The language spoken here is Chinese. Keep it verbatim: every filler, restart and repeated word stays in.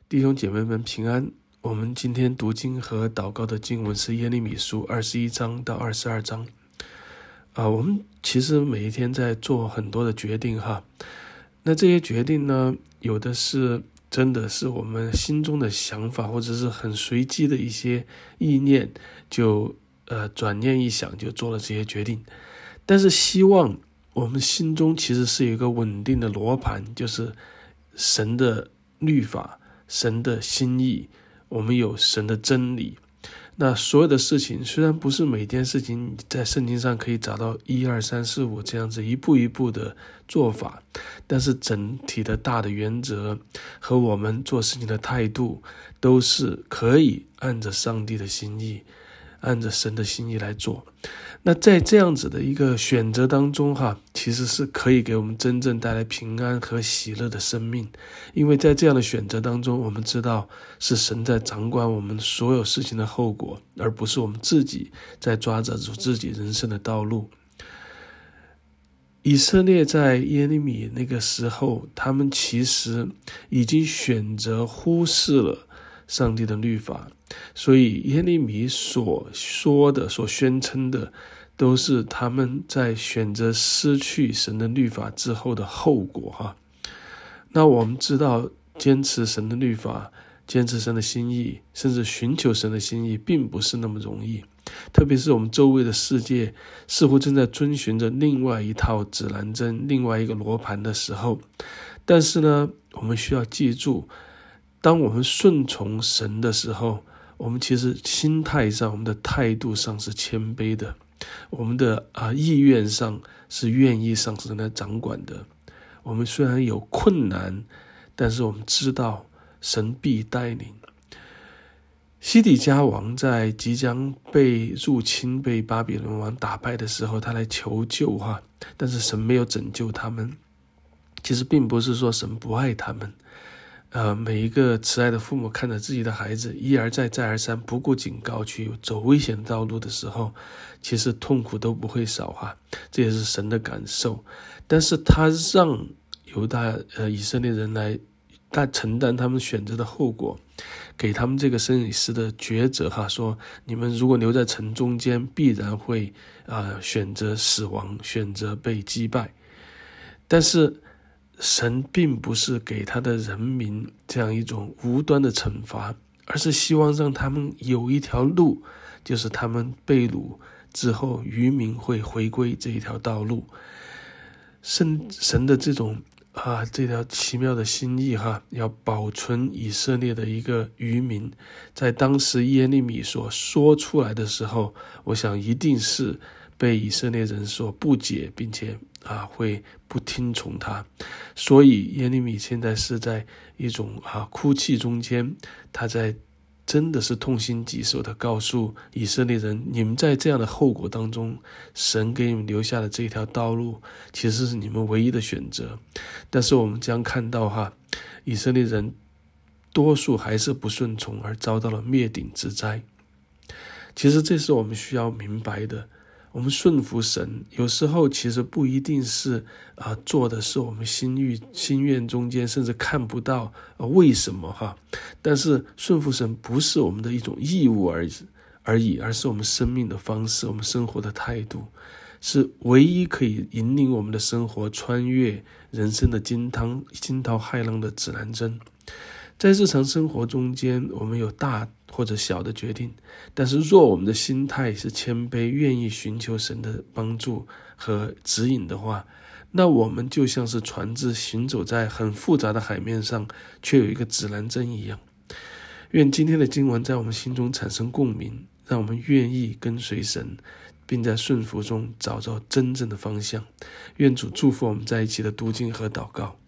弟兄姐妹们平安。我们今天读经和祷告的经文是耶利米书二十一章到二十二章。啊，我们其实每一天在做很多的决定哈。那这些决定呢，有的是真的是我们心中的想法，或者是很随机的一些意念，就呃转念一想就做了这些决定。但是希望我们心中其实是有一个稳定的罗盘，就是神的律法，神的心意，我们有神的真理。那所有的事情虽然不是每件事情在圣经上可以找到一二三四五这样子一步一步的做法，但是整体的大的原则和我们做事情的态度都是可以按着上帝的心意，按着神的心意来做。那在这样子的一个选择当中哈，其实是可以给我们真正带来平安和喜乐的生命。因为在这样的选择当中，我们知道是神在掌管我们所有事情的后果，而不是我们自己在抓着住自己人生的道路。以色列在耶利米那个时候，他们其实已经选择忽视了上帝的律法，所以耶利米所说的、所宣称的，都是他们在选择失去神的律法之后的后果哈。那我们知道，坚持神的律法，坚持神的心意，甚至寻求神的心意，并不是那么容易。特别是我们周围的世界似乎正在遵循着另外一套指南针、另外一个罗盘的时候，但是呢，我们需要记住，当我们顺从神的时候，我们其实心态上、我们的态度上是谦卑的，我们的啊意愿上是愿意上神来掌管的。我们虽然有困难，但是我们知道神必带领。西底家王在即将被入侵、被巴比伦王打败的时候，他来求救哈，但是神没有拯救他们。其实并不是说神不爱他们，呃，每一个慈爱的父母看着自己的孩子一而再再而三不顾警告去走危险的道路的时候，其实痛苦都不会少哈，这也是神的感受。但是他让犹大呃以色列人来他承担他们选择的后果，给他们这个生与死的抉择哈，说你们如果留在城中间，必然会啊、呃、选择死亡，选择被击败。但是神并不是给他的人民这样一种无端的惩罚，而是希望让他们有一条路，就是他们被掳之后，渔民会回归这一条道路。神神的这种啊，这条奇妙的心意哈，要保存以色列的一个渔民，在当时耶利米所说出来的时候，我想一定是被以色列人所不解，并且啊会不听从他。所以耶利米现在是在一种啊哭泣中间，他在真的是痛心疾首的告诉以色列人，你们在这样的后果当中，神给你们留下的这条道路其实是你们唯一的选择。但是我们将看到哈，以色列人多数还是不顺从，而遭到了灭顶之灾。其实这是我们需要明白的，我们顺服神，有时候其实不一定是啊、呃、做的是我们心欲心愿中间甚至看不到、呃、为什么哈。但是顺服神不是我们的一种义务而已而已，而是我们生命的方式，我们生活的态度，是唯一可以引领我们的生活穿越人生的惊涛惊涛骇浪的指南针。在日常生活中间，我们有大或者小的决定，但是若我们的心态是谦卑，愿意寻求神的帮助和指引的话，那我们就像是船只行走在很复杂的海面上，却有一个指南针一样。愿今天的经文在我们心中产生共鸣，让我们愿意跟随神，并在顺服中找到真正的方向。愿主祝福我们在一起的读经和祷告。